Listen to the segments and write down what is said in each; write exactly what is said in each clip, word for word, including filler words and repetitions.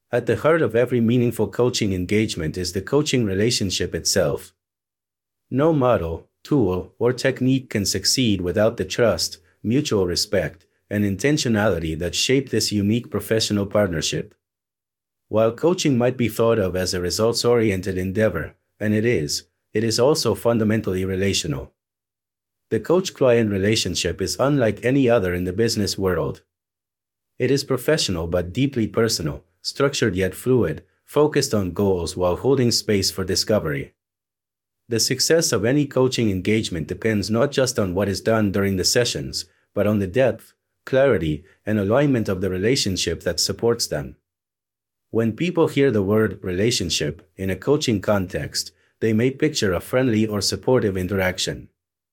At the heart of every meaningful coaching engagement is the coaching relationship itself. No model, tool, or technique can succeed without the trust, mutual respect, and intentionality that shape this unique professional partnership. While coaching might be thought of as a results-oriented endeavor, and it is, it is also fundamentally relational. The coach-client relationship is unlike any other in the business world. It is professional but deeply personal, structured yet fluid, focused on goals while holding space for discovery. The success of any coaching engagement depends not just on what is done during the sessions, but on the depth, clarity, and alignment of the relationship that supports them. When people hear the word relationship in a coaching context, they may picture a friendly or supportive interaction.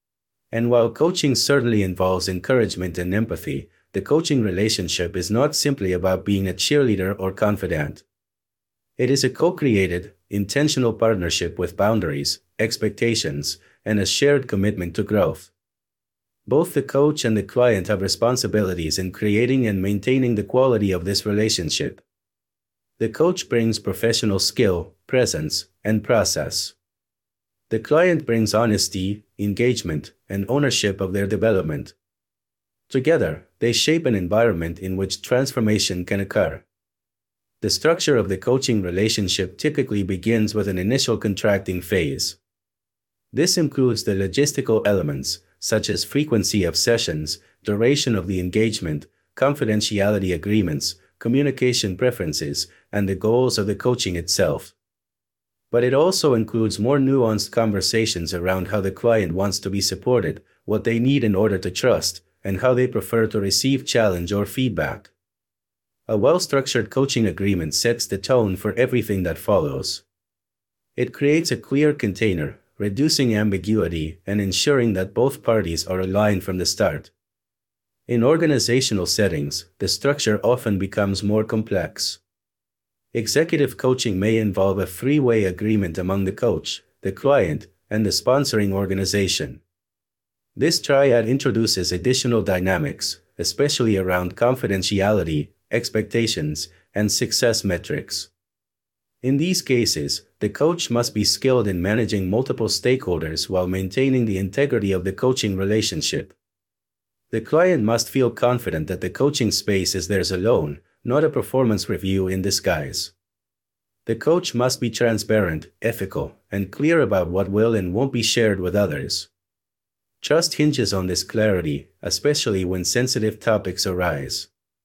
And while coaching certainly involves encouragement and empathy, the coaching relationship is not simply about being a cheerleader or confidant. It is a co-created, intentional partnership with boundaries, expectations, and a shared commitment to growth. Both the coach and the client have responsibilities in creating and maintaining the quality of this relationship. The coach brings professional skill, presence, and process. The client brings honesty, engagement, and ownership of their development. Together, they shape an environment in which transformation can occur. The structure of the coaching relationship typically begins with an initial contracting phase. This includes the logistical elements, such as frequency of sessions, duration of the engagement, confidentiality agreements, communication preferences, and the goals of the coaching itself. But it also includes more nuanced conversations around how the client wants to be supported, what they need in order to trust, and how they prefer to receive challenge or feedback. A well-structured coaching agreement sets the tone for everything that follows. It creates a clear container, reducing ambiguity and ensuring that both parties are aligned from the start. In organizational settings, the structure often becomes more complex. Executive coaching may involve a three-way agreement among the coach, the client, and the sponsoring organization. This triad introduces additional dynamics, especially around confidentiality, expectations, and success metrics. In these cases, the coach must be skilled in managing multiple stakeholders while maintaining the integrity of the coaching relationship. The client must feel confident that the coaching space is theirs alone, not a performance review in disguise. The coach must be transparent, ethical, and clear about what will and won't be shared with others. Trust hinges on this clarity, especially when sensitive topics arise.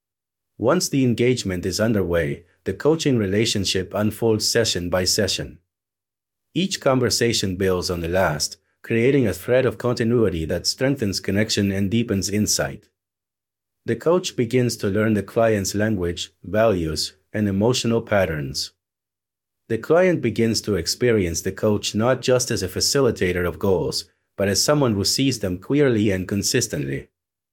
Once the engagement is underway, the coaching relationship unfolds session by session. Each conversation builds on the last, creating a thread of continuity that strengthens connection and deepens insight. The coach begins to learn the client's language, values, and emotional patterns. The client begins to experience the coach not just as a facilitator of goals, but as someone who sees them clearly and consistently.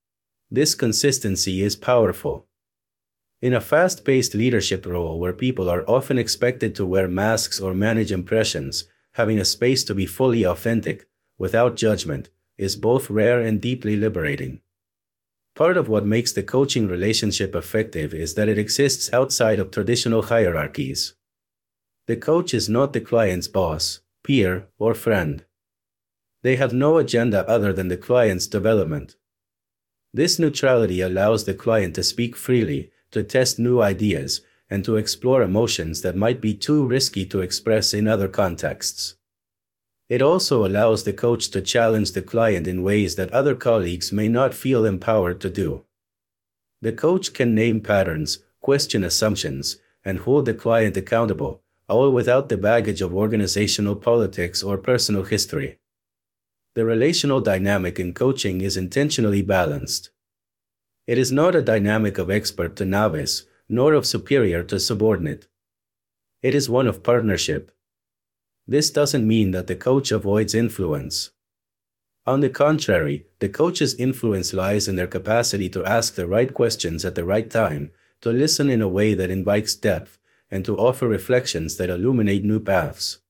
This consistency is powerful. In a fast-paced leadership role where people are often expected to wear masks or manage impressions, having a space to be fully authentic, without judgment, is both rare and deeply liberating. Part of what makes the coaching relationship effective is that it exists outside of traditional hierarchies. The coach is not the client's boss, peer, or friend. They have no agenda other than the client's development. This neutrality allows the client to speak freely, to test new ideas, and to explore emotions that might be too risky to express in other contexts. It also allows the coach to challenge the client in ways that other colleagues may not feel empowered to do. The coach can name patterns, question assumptions, and hold the client accountable, all without the baggage of organizational politics or personal history. The relational dynamic in coaching is intentionally balanced. It is not a dynamic of expert to novice, nor of superior to subordinate. It is one of partnership. This doesn't mean that the coach avoids influence. On the contrary, the coach's influence lies in their capacity to ask the right questions at the right time, to listen in a way that invites depth, and to offer reflections that illuminate new paths.